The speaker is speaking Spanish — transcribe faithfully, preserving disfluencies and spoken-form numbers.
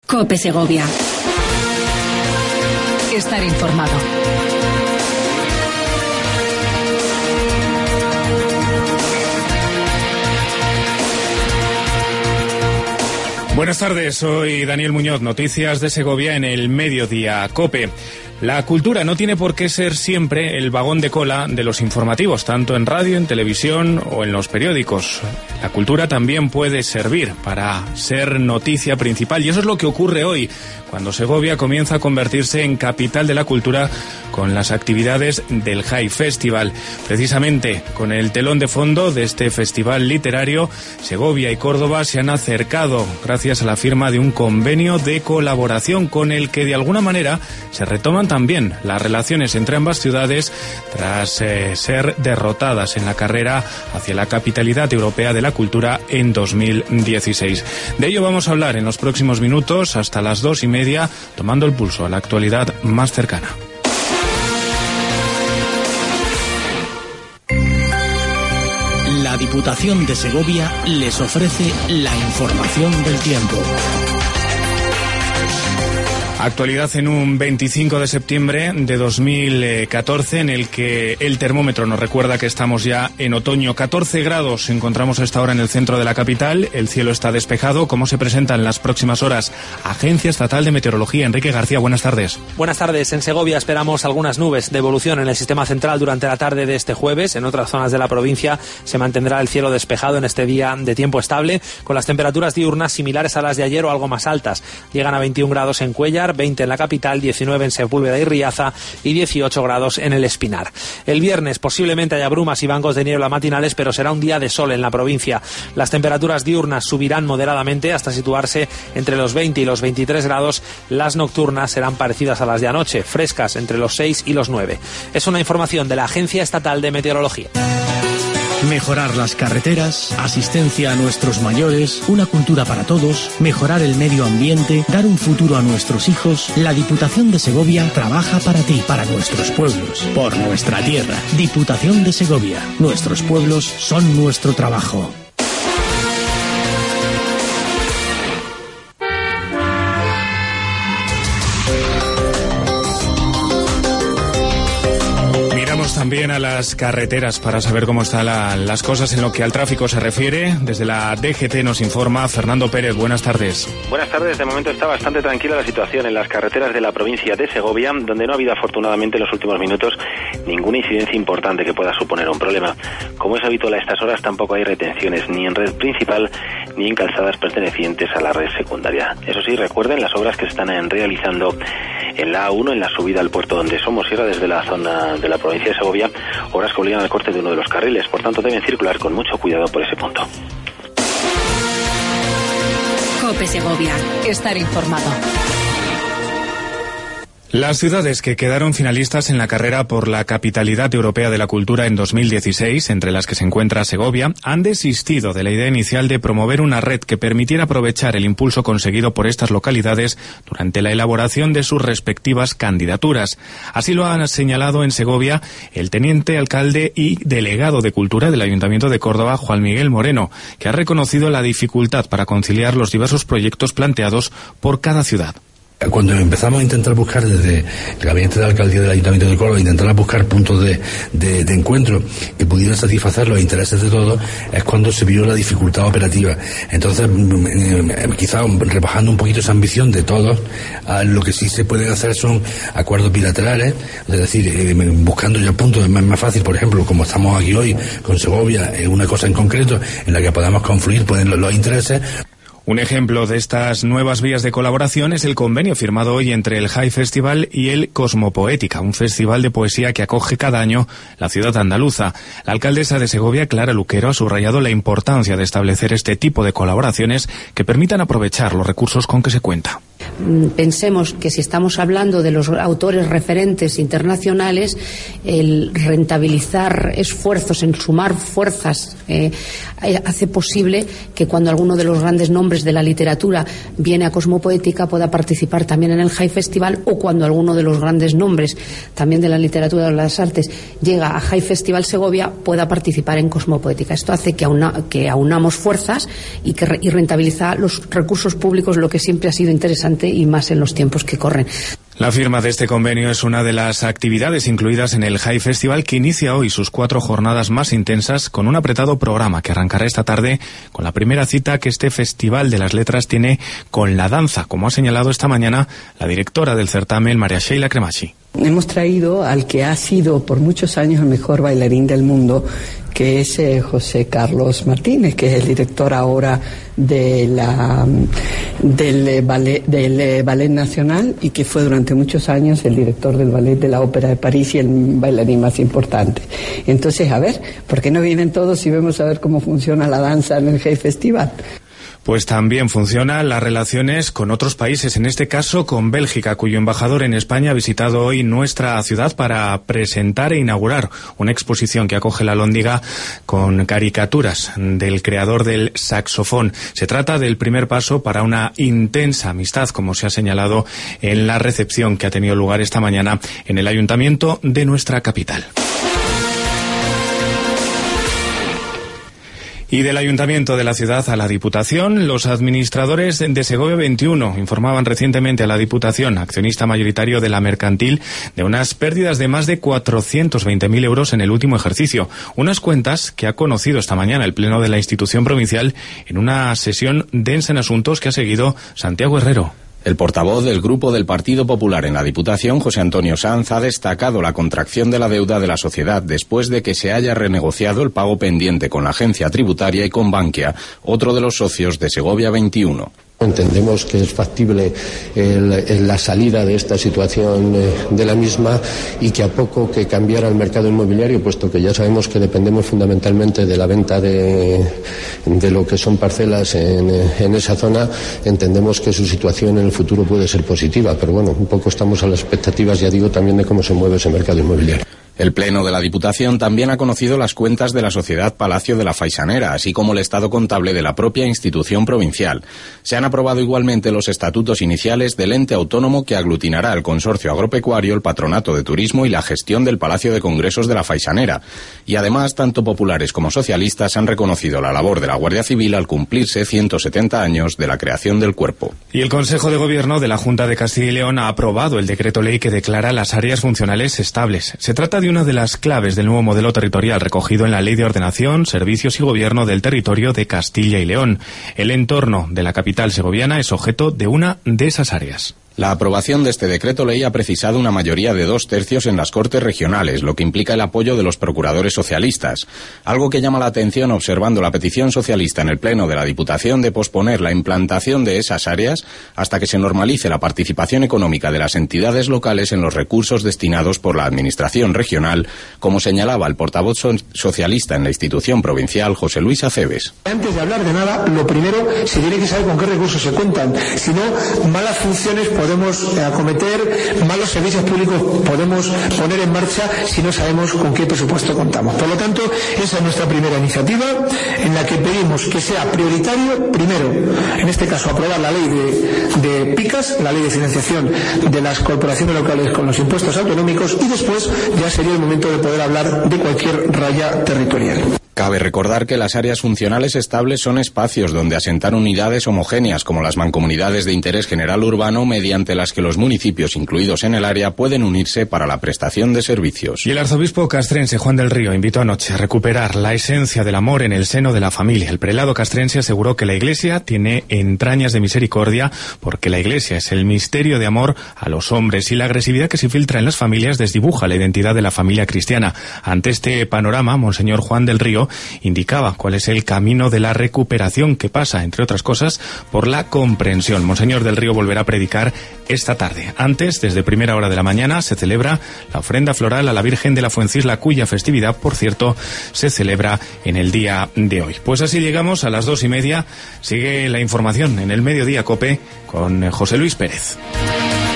COPE Segovia. Estar informado. Buenas tardes, soy Daniel Muñoz, noticias de Segovia en el Mediodía COPE. La cultura no tiene por qué ser siempre el vagón de cola de los informativos, tanto en radio, en televisión o en los periódicos. La cultura también puede servir para ser noticia principal, y eso es lo que ocurre hoy, cuando Segovia comienza a convertirse en capital de la cultura con las actividades del High Festival. Precisamente con el telón de fondo de este festival literario, Segovia y Córdoba se han acercado gracias a la firma de un convenio de colaboración con el que de alguna manera se retoman también las relaciones entre ambas ciudades tras eh, ser derrotadas en la carrera hacia la capitalidad europea de la cultura en dos mil dieciséis. De ello vamos a hablar en los próximos minutos hasta las dos y media, tomando el pulso a la actualidad más cercana. La Diputación de Segovia les ofrece la información del tiempo. Actualidad en un veinticinco de septiembre de dos mil catorce, en el que el termómetro nos recuerda que estamos ya en otoño. catorce grados encontramos a esta hora en el centro de la capital. El cielo está despejado. ¿Cómo se presentan las próximas horas? Agencia Estatal de Meteorología. Enrique García, buenas tardes. Buenas tardes. En Segovia esperamos algunas nubes de evolución en el sistema central durante la tarde de este jueves. En otras zonas de la provincia se mantendrá el cielo despejado en este día de tiempo estable, con las temperaturas diurnas similares a las de ayer o algo más altas. Llegan a veintiún grados en Cuéllar, veinte en la capital, diecinueve en Sepúlveda y Riaza y dieciocho grados en el Espinar. El viernes posiblemente haya brumas y bancos de niebla matinales, pero será un día de sol en la provincia. Las temperaturas diurnas subirán moderadamente hasta situarse entre los veinte y los veintitrés grados. Las nocturnas serán parecidas a las de anoche, frescas entre los seis y los nueve. Es una información de la Agencia Estatal de Meteorología. Mejorar las carreteras, asistencia a nuestros mayores, una cultura para todos, mejorar el medio ambiente, dar un futuro a nuestros hijos. La Diputación de Segovia trabaja para ti, para nuestros pueblos, por nuestra tierra. Diputación de Segovia. Nuestros pueblos son nuestro trabajo. También a las carreteras para saber cómo están la, las cosas en lo que al tráfico se refiere. Desde la D G T nos informa Fernando Pérez. Buenas tardes. Buenas tardes. De momento está bastante tranquila la situación en las carreteras de la provincia de Segovia, donde no ha habido afortunadamente en los últimos minutos ninguna incidencia importante que pueda suponer un problema. Como es habitual a estas horas, tampoco hay retenciones ni en red principal ni en calzadas pertenecientes a la red secundaria. Eso sí, recuerden las obras que se están realizando en la A uno, en la subida al puerto donde Somosierra, desde la zona de la provincia de Segovia, obras que obligan al corte de uno de los carriles. Por tanto, deben circular con mucho cuidado por ese punto. COPE Segovia. Estar informado. Las ciudades que quedaron finalistas en la carrera por la capitalidad europea de la cultura en dos mil dieciséis, entre las que se encuentra Segovia, han desistido de la idea inicial de promover una red que permitiera aprovechar el impulso conseguido por estas localidades durante la elaboración de sus respectivas candidaturas. Así lo han señalado en Segovia el teniente alcalde y delegado de Cultura del Ayuntamiento de Córdoba, Juan Miguel Moreno, que ha reconocido la dificultad para conciliar los diversos proyectos planteados por cada ciudad. Cuando empezamos a intentar buscar desde el gabinete de alcaldía del Ayuntamiento de Córdoba, intentar buscar puntos de, de, de encuentro que pudieran satisfacer los intereses de todos, es cuando se vio la dificultad operativa. Entonces, eh, quizá rebajando un poquito esa ambición de todos, a lo que sí se pueden hacer son acuerdos bilaterales, es decir, eh, buscando ya puntos. Es más, más fácil, por ejemplo, como estamos aquí hoy con Segovia, eh, una cosa en concreto en la que podamos confluir, pueden los, los intereses. Un ejemplo de estas nuevas vías de colaboración es el convenio firmado hoy entre el High Festival y el Cosmopoética, un festival de poesía que acoge cada año la ciudad andaluza. La alcaldesa de Segovia, Clara Luquero, ha subrayado la importancia de establecer este tipo de colaboraciones que permitan aprovechar los recursos con que se cuenta. pensemos que si estamos hablando de los autores referentes internacionales, el rentabilizar esfuerzos, en sumar fuerzas, eh, hace posible que cuando alguno de los grandes nombres de la literatura viene a Cosmopoética pueda participar también en el High Festival, o cuando alguno de los grandes nombres también de la literatura o de las artes llega a High Festival Segovia pueda participar en Cosmopoética. Esto hace que, auna, que aunamos fuerzas y que y rentabiliza los recursos públicos, lo que siempre ha sido interesante y más en los tiempos que corren. La firma de este convenio es una de las actividades incluidas en el High Festival, que inicia hoy sus cuatro jornadas más intensas con un apretado programa que arrancará esta tarde con la primera cita que este Festival de las Letras tiene con la danza, como ha señalado esta mañana la directora del certamen, María Sheila Cremachi. Hemos traído al que ha sido por muchos años el mejor bailarín del mundo, que es eh, José Carlos Martínez, que es el director ahora de la, del, ballet, del Ballet Nacional, y que fue durante muchos años el director del Ballet de la Ópera de París y el bailarín más importante. Entonces, a ver, ¿por qué no vienen todos y vemos a ver cómo funciona la danza en el High Festival? Pues también funcionan las relaciones con otros países, en este caso con Bélgica, cuyo embajador en España ha visitado hoy nuestra ciudad para presentar e inaugurar una exposición que acoge la Alhóndiga con caricaturas del creador del saxofón. Se trata del primer paso para una intensa amistad, como se ha señalado en la recepción que ha tenido lugar esta mañana en el ayuntamiento de nuestra capital. Y del Ayuntamiento de la ciudad a la Diputación, los administradores de Segovia veintiuno informaban recientemente a la Diputación, accionista mayoritario de la Mercantil, de unas pérdidas de más de cuatrocientos veinte mil euros en el último ejercicio. Unas cuentas que ha conocido esta mañana el Pleno de la institución provincial en una sesión densa en asuntos que ha seguido Santiago Herrero. El portavoz del Grupo del Partido Popular en la Diputación, José Antonio Sanz, ha destacado la contracción de la deuda de la sociedad después de que se haya renegociado el pago pendiente con la agencia tributaria y con Bankia, otro de los socios de Segovia veintiuno. Entendemos que es factible el, el, la salida de esta situación eh, de la misma, y que a poco que cambiara el mercado inmobiliario, puesto que ya sabemos que dependemos fundamentalmente de la venta de, de lo que son parcelas en, en esa zona, entendemos que su situación en el futuro puede ser positiva, pero bueno, un poco estamos a las expectativas, ya digo, también de cómo se mueve ese mercado inmobiliario. El Pleno de la Diputación también ha conocido las cuentas de la Sociedad Palacio de la Faisanera, así como el estado contable de la propia institución provincial. Se han aprobado igualmente los estatutos iniciales del ente autónomo que aglutinará el consorcio agropecuario, el patronato de turismo y la gestión del Palacio de Congresos de la Faisanera. Y además, tanto populares como socialistas han reconocido la labor de la Guardia Civil al cumplirse ciento setenta años de la creación del cuerpo. Y el Consejo de Gobierno de la Junta de Castilla y León ha aprobado el decreto ley que declara las áreas funcionales estables. Se trata de una de las claves del nuevo modelo territorial recogido en la Ley de Ordenación, Servicios y Gobierno del Territorio de Castilla y León. El entorno de la capital segoviana es objeto de una de esas áreas. La aprobación de este decreto ley ha precisado una mayoría de dos tercios en las Cortes regionales, lo que implica el apoyo de los procuradores socialistas. Algo que llama la atención observando la petición socialista en el Pleno de la Diputación de posponer la implantación de esas áreas hasta que se normalice la participación económica de las entidades locales en los recursos destinados por la Administración regional, como señalaba el portavoz so- socialista en la institución provincial, José Luis Aceves. Antes de hablar de nada, lo primero se tiene que saber con qué recursos se cuentan. Si no, malas funciones podemos acometer, malos servicios públicos podemos poner en marcha si no sabemos con qué presupuesto contamos. Por lo tanto, esa es nuestra primera iniciativa, en la que pedimos que sea prioritario, primero, en este caso, aprobar la ley de, de PICAS, la ley de financiación de las corporaciones locales con los impuestos autonómicos, y después ya sería el momento de poder hablar de cualquier raya territorial. Cabe recordar que las áreas funcionales estables son espacios donde asentar unidades homogéneas como las mancomunidades de interés general urbano, mediante las que los municipios incluidos en el área pueden unirse para la prestación de servicios. Y el arzobispo castrense Juan del Río invitó anoche a recuperar la esencia del amor en el seno de la familia. El prelado castrense aseguró que la Iglesia tiene entrañas de misericordia porque la Iglesia es el misterio de amor a los hombres, y la agresividad que se filtra en las familias desdibuja la identidad de la familia cristiana. Ante este panorama, Monseñor Juan del Río Río indicaba cuál es el camino de la recuperación, que pasa, entre otras cosas, por la comprensión. Monseñor del Río volverá a predicar esta tarde. Antes, desde primera hora de la mañana, se celebra la ofrenda floral a la Virgen de la Fuencisla, cuya festividad, por cierto, se celebra en el día de hoy. Pues así llegamos a las dos y media. Sigue la información en el Mediodía COPE con José Luis Pérez.